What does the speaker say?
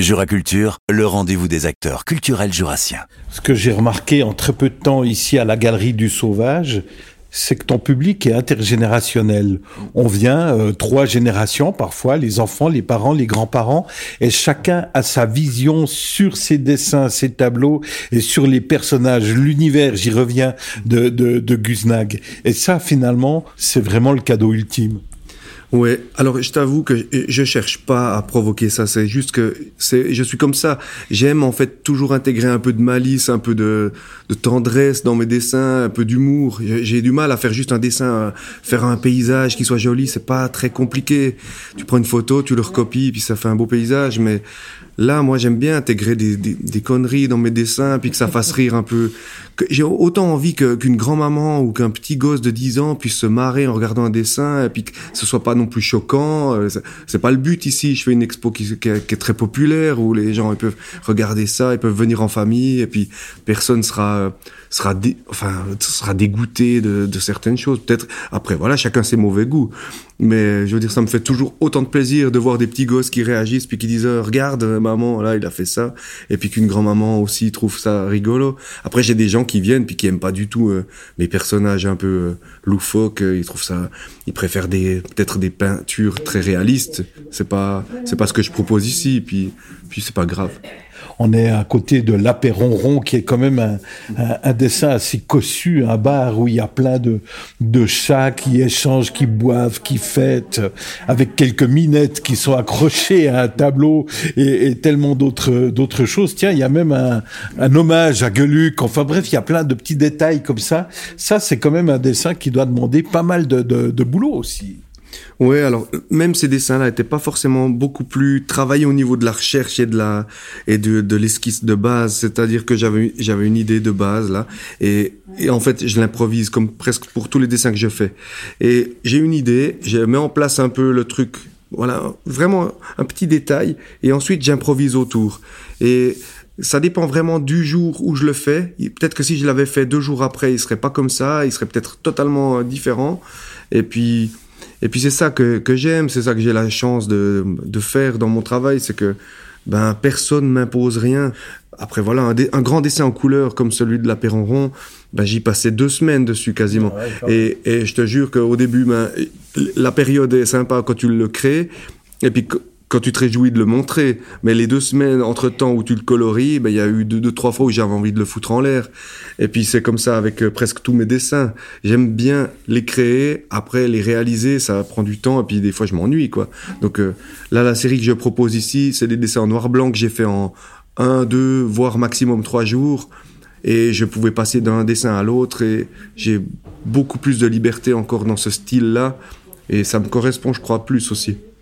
Juraculture, le rendez-vous des acteurs culturels jurassiens. Ce que j'ai remarqué en très peu de temps ici à la Galerie du Sauvage, c'est que ton public est intergénérationnel. On vient 3 générations parfois, les enfants, les parents, les grands-parents, et chacun a sa vision sur ses dessins, ses tableaux et sur les personnages, l'univers, j'y reviens, de Guznag. Et ça, finalement, c'est vraiment le cadeau ultime. Ouais, alors je t'avoue que je cherche pas à provoquer ça, c'est juste que je suis comme ça. J'aime en fait toujours intégrer un peu de malice, un peu de tendresse dans mes dessins, un peu d'humour. J'ai du mal à faire juste un dessin, faire un paysage qui soit joli, c'est pas très compliqué. Tu prends une photo, tu le recopies, puis ça fait un beau paysage, mais là, moi, j'aime bien intégrer des conneries dans mes dessins, puis que ça fasse rire un peu. J'ai autant envie qu'une grand-maman ou qu'un petit gosse de 10 ans puisse se marrer en regardant un dessin, et puis que ce soit pas non plus choquant. C'est pas le but ici. Je fais une expo qui est très populaire, où les gens ils peuvent regarder ça, ils peuvent venir en famille, et puis personne sera dégoûté de certaines choses. Peut-être, après, voilà, chacun ses mauvais goûts. Mais, je veux dire, ça me fait toujours autant de plaisir de voir des petits gosses qui réagissent, puis qui disent, regarde, maman, là, il a fait ça. Et puis qu'une grand-maman aussi trouve ça rigolo. Après, j'ai des gens qui viennent, puis qui aiment pas du tout mes personnages un peu loufoques. Ils trouvent ça, ils préfèrent peut-être des peintures très réalistes. C'est pas ce que je propose ici, puis c'est pas grave. On est à côté de l'Apéronron, qui est quand même un dessin assez cossu, un bar où il y a plein de chats qui échangent, qui boivent, qui fêtent, avec quelques minettes qui sont accrochées à un tableau et tellement d'autres choses. Tiens, il y a même un hommage à Gueuluc. Enfin bref, il y a plein de petits détails comme ça. Ça, c'est quand même un dessin qui doit demander pas mal de boulot aussi. Ouais, alors même ces dessins-là étaient pas forcément beaucoup plus travaillés au niveau de la recherche et de l'esquisse de base. C'est-à-dire que j'avais une idée de base là, et en fait je l'improvise comme presque pour tous les dessins que je fais. Et j'ai une idée, je mets en place un peu le truc, voilà, vraiment un petit détail, et ensuite j'improvise autour. Et ça dépend vraiment du jour où je le fais. Peut-être que si je l'avais fait 2 jours après, il serait pas comme ça, il serait peut-être totalement différent. Et puis c'est ça que j'aime, c'est ça que j'ai la chance de faire dans mon travail, c'est que personne m'impose rien. Après voilà, un grand dessin en couleur comme celui de l'Apéronron, j'y passais 2 semaines dessus quasiment. Ouais, et je te jure qu'au début, la période est sympa quand tu le crées, et puis quand tu te réjouis de le montrer, mais les 2 semaines entre-temps où tu le colories, il y a eu 2-3 fois où j'avais envie de le foutre en l'air. Et puis c'est comme ça avec presque tous mes dessins. J'aime bien les créer, après les réaliser, ça prend du temps, et puis des fois je m'ennuie, quoi. Donc là, la série que je propose ici, c'est des dessins en noir-blanc que j'ai fait en 1, 2, voire maximum 3 jours. Et je pouvais passer d'un dessin à l'autre, et j'ai beaucoup plus de liberté encore dans ce style-là, et ça me correspond, je crois, plus aussi.